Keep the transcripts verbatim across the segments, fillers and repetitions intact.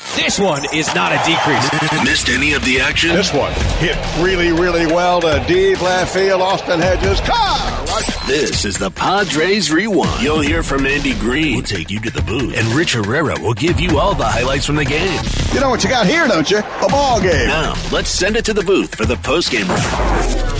This one is not a decrease. Missed any of the action? This one hit really, really well to deep left field. Austin Hedges. Car rush. This is the Padres Rewind. You'll hear from Andy Green. We'll take you to the booth. And Rich Herrera will give you all the highlights from the game. You know what you got here, don't you? A ball game. Now, let's send it to the booth for the postgame round.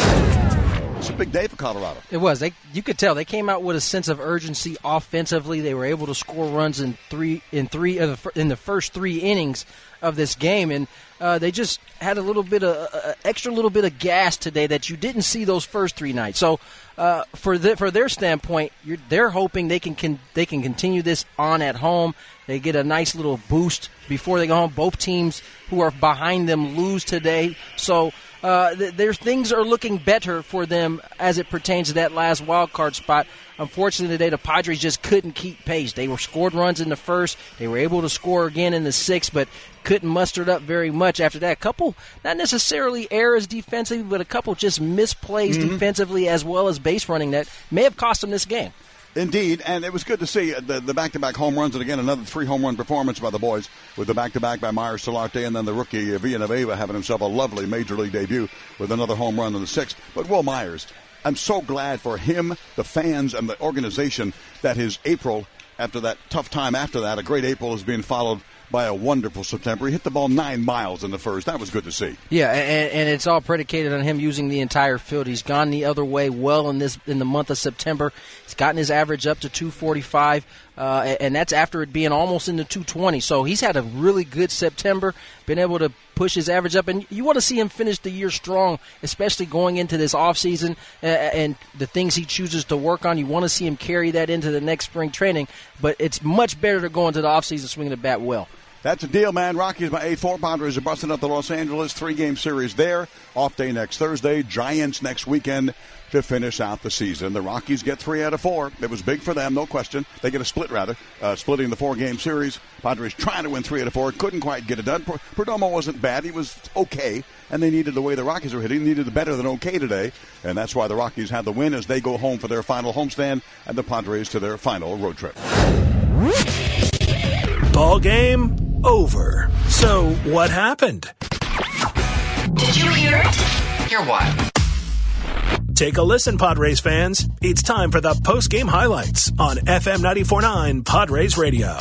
It's a big day for Colorado. It was. They, you could tell they came out with a sense of urgency offensively. They were able to score runs in three in three of the, in the first three innings of this game, and uh, they just had a little bit of uh, extra little bit of gas today that you didn't see those first three nights. So uh, for the, for their standpoint, you're, they're hoping they can, can they can continue this on at home. They get a nice little boost before they go home. Both teams who are behind them lose today, so. Uh, th- their things are looking better for them as it pertains to that last wild card spot. Unfortunately, today the Padres just couldn't keep pace. They were scored runs in the first. They were able to score again in the sixth, but couldn't muster it up very much after that. A couple, not necessarily errors defensively, but a couple just misplays mm-hmm. defensively as well as base running that may have cost them this game. Indeed, and it was good to see the, the back-to-back home runs, and again, another three-home run performance by the boys with the back-to-back by Myers Solarte, and then the rookie Villanueva having himself a lovely Major League debut with another home run in the sixth. But Will Myers, I'm so glad for him, the fans, and the organization that his April, after that tough time after that, a great April is being followed by a wonderful September. He hit the ball nine miles in the first. That was good to see. Yeah, and, and it's all predicated on him using the entire field. He's gone the other way well in this in the month of September. He's gotten his average up to two forty-five, uh, and that's after it being almost in the two twenty. So he's had a really good September, been able to push his average up, and you want to see him finish the year strong, especially going into this offseason uh, and the things he chooses to work on. You want to see him carry that into the next spring training, but it's much better to go into the offseason swinging the bat well. That's a deal, man. Rockies by eight four. Padres are busting up the Los Angeles. Three-game series there. Off day next Thursday. Giants next weekend to finish out the season. The Rockies get three out of four. It was big for them, no question. They get a split, rather, uh, splitting the four-game series. Padres trying to win three out of four. Couldn't quite get it done. Perdomo wasn't bad. He was okay, and they needed the way the Rockies were hitting. Needed better than okay today, and that's why the Rockies had the win as they go home for their final homestand and the Padres to their final road trip. Ball game over. So what happened? Did you hear it? Hear what? Take a listen, Padres fans. It's time for the post-game highlights on F M ninety-four point nine Padres Radio.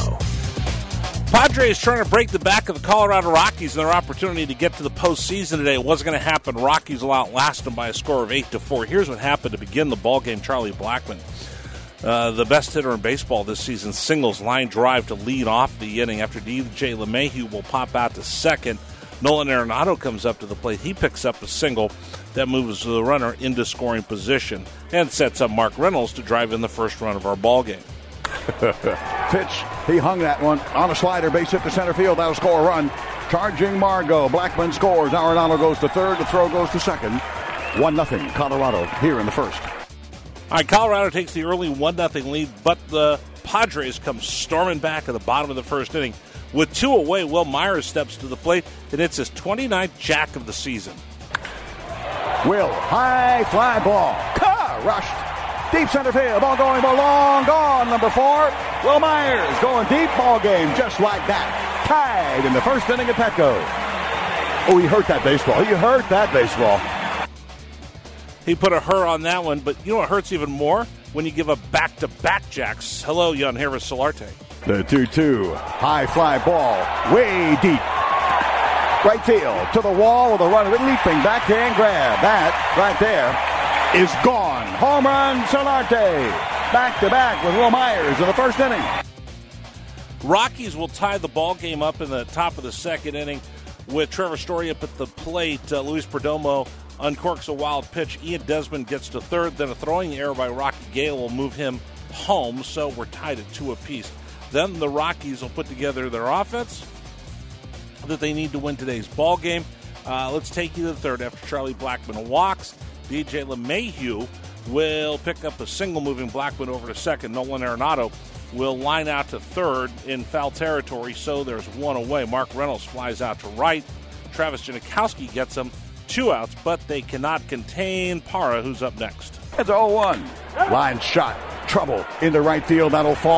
Padres trying to break the back of the Colorado Rockies in their opportunity to get to the postseason today. It wasn't going to happen. Rockies will outlast them by a score of eight to four. Here's what happened to begin the ball game. Charlie Blackmon, Uh, the best hitter in baseball this season, singles line drive to lead off the inning after D J LeMahieu will pop out to second. Nolan Arenado comes up to the plate. He picks up a single that moves the runner into scoring position and sets up Mark Reynolds to drive in the first run of our ball game. Pitch. He hung that one on a slider, base hit to center field. That'll score a run. Charging Margot. Blackmon scores. Arenado goes to third. The throw goes to second. one nothing Colorado here in the first. All right, Colorado takes the early one nothing lead, but the Padres come storming back at the bottom of the first inning. With two away, Will Myers steps to the plate and hits his twenty-ninth jack of the season. Will, high fly ball. Car rushed. Deep center field. Ball going, ball long gone. Number four, Will Myers going deep. Ball game just like that. Tied in the first inning at Petco. Oh, he hurt that baseball. He hurt that baseball. He put a her on that one, but you know what hurts even more? When you give a back-to-back jacks. Hello, Yangervis Solarte. The two two. High fly ball. Way deep. Right field. To the wall with a runner. Leaping backhand grab. That right there is gone. Home run, Solarte. Back-to-back with Will Myers in the first inning. Rockies will tie the ball game up in the top of the second inning with Trevor Story up at the plate. Uh, Luis Perdomo uncorks a wild pitch. Ian Desmond gets to third. Then a throwing error by Rocky Gale will move him home, so we're tied at two apiece. Then the Rockies will put together their offense that they need to win today's ball game. Uh, let's take you to the third after Charlie Blackmon walks. D J LeMahieu will pick up a single, moving Blackmon over to second. Nolan Arenado will line out to third in foul territory, so there's one away. Mark Reynolds flies out to right. Travis Janikowski gets him. Two outs, but they cannot contain Parra, who's up next. It's oh one. Line shot. Trouble into right field. That'll fall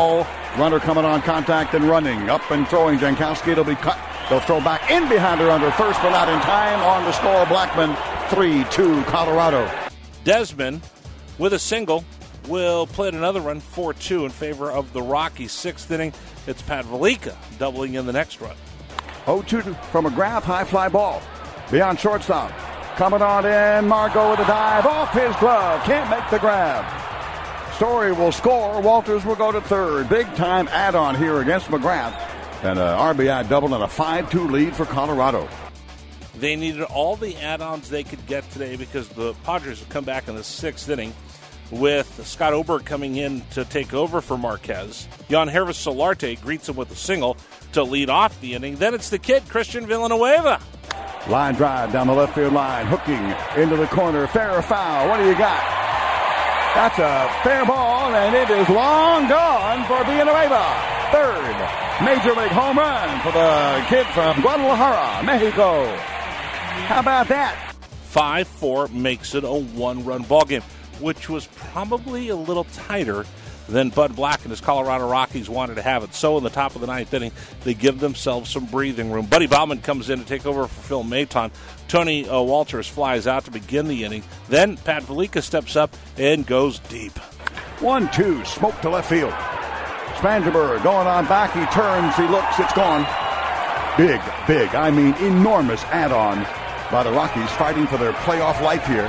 Runner coming on contact and running. Up and throwing. Jankowski, it'll be cut. They'll throw back in behind her under first, but not in time. On the score, Blackman, three two Colorado. Desmond, with a single, will play another run, four two, in favor of the Rockies. Sixth inning, it's Pat Velika doubling in the next run. oh two from McGrath, high fly ball. Beyond shortstop. Coming on in, Margot with a dive off his glove. Can't make the grab. Story will score. Walters will go to third. Big time add-on here against McGrath. And an R B I double and a five two lead for Colorado. They needed all the add-ons they could get today because the Padres have come back in the sixth inning with Scott Oberg coming in to take over for Marquez. Jan Hervis Solarte greets him with a single to lead off the inning. Then it's the kid, Christian Villanueva. Line drive down the left field line. Hooking into the corner. Fair or foul? What do you got? That's a fair ball, and it is long gone for Villanueva. Third major league home run for the kid from Guadalajara, Mexico. How about that? five four makes it a one-run ballgame, which was probably a little tighter than Bud Black and his Colorado Rockies wanted to have it. So in the top of the ninth inning, they give themselves some breathing room. Buddy Bauman comes in to take over for Phil Maton. Tony uh, Walters flies out to begin the inning. Then Pat Velika steps up and goes deep. one two, smoke to left field. Spangenberg going on back. He turns, he looks, it's gone. Big, big, I mean enormous add-on by the Rockies fighting for their playoff life here.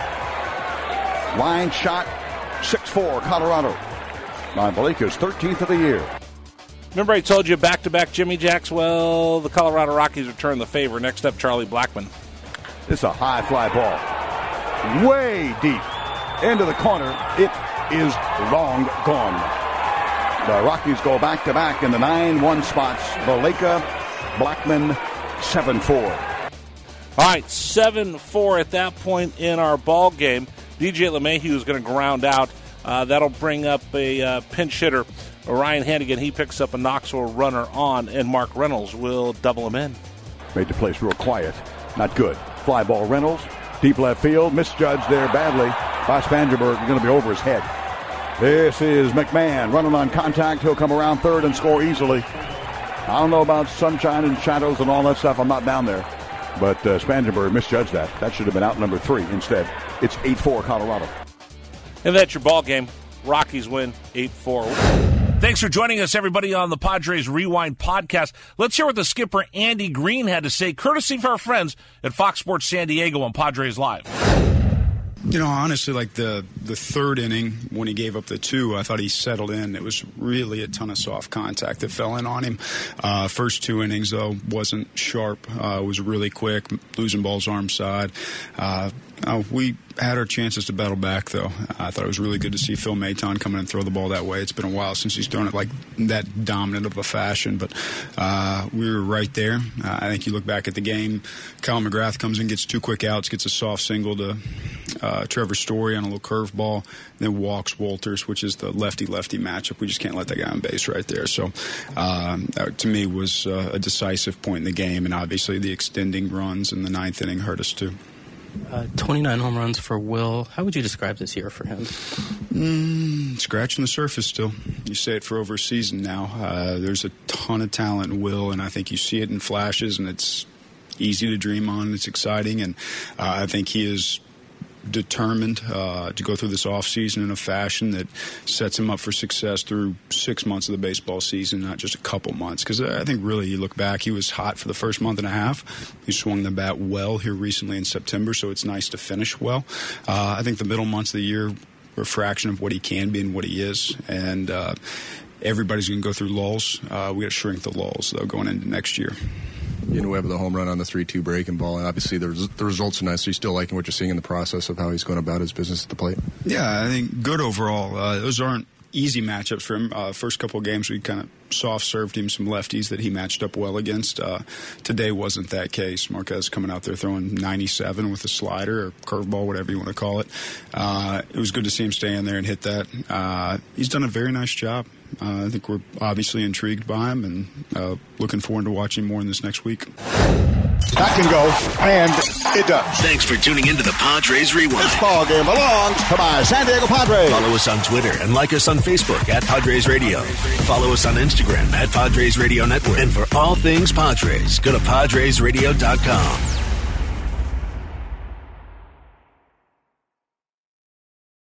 Line shot, six four, Colorado. By Velika's thirteenth of the year. Remember I told you back-to-back Jimmy Jacks? Well, the Colorado Rockies return the favor. Next up, Charlie Blackmon. It's a high fly ball. Way deep into the corner. It is long gone. The Rockies go back-to-back in the nine one spots. Velika, Blackmon, seven four. All right, seven four at that point in our ball game. D J LeMahieu is going to ground out. Uh, that'll bring up a uh, pinch hitter, Ryan Hannigan. He picks up a Knoxville runner on, and Mark Reynolds will double him in. Made the place real quiet. Not good. Fly ball Reynolds. Deep left field. Misjudged there badly by Spangenberg. Going to be over his head. This is McMahon running on contact. He'll come around third and score easily. I don't know about sunshine and shadows and all that stuff. I'm not down there. But uh, Spangenberg misjudged that. That should have been out number three instead. It's eight four Colorado. And that's your ball game. Rockies win eight four. Thanks for joining us, everybody, on the Padres Rewind podcast. Let's hear what the skipper, Andy Green, had to say, courtesy of our friends at Fox Sports San Diego on Padres Live. You know, honestly, like the, the third inning, when he gave up the two, I thought he settled in. It was really a ton of soft contact that fell in on him. Uh, first two innings, though, wasn't sharp. Uh, it was really quick, losing balls arm side. Uh, uh, we had our chances to battle back, though. I thought it was really good to see Phil Maton come in and throw the ball that way. It's been a while since he's thrown it like that dominant of a fashion, but uh, we were right there. Uh, I think you look back at the game, Kyle McGrath comes in, gets two quick outs, gets a soft single to uh, Trevor Story on a little curveball, then walks Walters, which is the lefty-lefty matchup. We just can't let that guy on base right there. So um, that, to me, was uh, a decisive point in the game, and obviously the extending runs in the ninth inning hurt us too. Uh, twenty-nine home runs for Will. How would you describe this year for him? Mm, scratching the surface still. You say it for over a season now. Uh, there's a ton of talent in Will, and I think you see it in flashes, and it's easy to dream on. It's exciting, and uh, I think he is determined uh, to go through this offseason in a fashion that sets him up for success through six months of the baseball season, not just a couple months. Because I think really you look back, he was hot for the first month and a half. He swung the bat well here recently in September, so it's nice to finish well. Uh, I think the middle months of the year are a fraction of what he can be and what he is. And uh, everybody's going to go through lulls. Uh, we got to shrink the lulls, though, going into next year. You know, we have the home run on the three two breaking ball, and obviously the, res- the results are nice. So you're still liking what you're seeing in the process of how he's going about his business at the plate? Yeah, I think good overall. Uh, those aren't easy matchups for him. Uh, first couple of games, we kind of soft-served him some lefties that he matched up well against. Uh, today wasn't that case. Marquez coming out there throwing ninety-seven with a slider or curveball, whatever you want to call it. Uh, it was good to see him stay in there and hit that. Uh, he's done a very nice job. Uh, I think we're obviously intrigued by him and uh, looking forward to watching more in this next week. That can go, and it does. Thanks for tuning into the Padres Rewind. This ball game belongs to my San Diego Padres. Follow us on Twitter and like us on Facebook at Padres Radio. Follow us on Instagram at Padres Radio Network. And for all things Padres, go to Padres Radio dot com.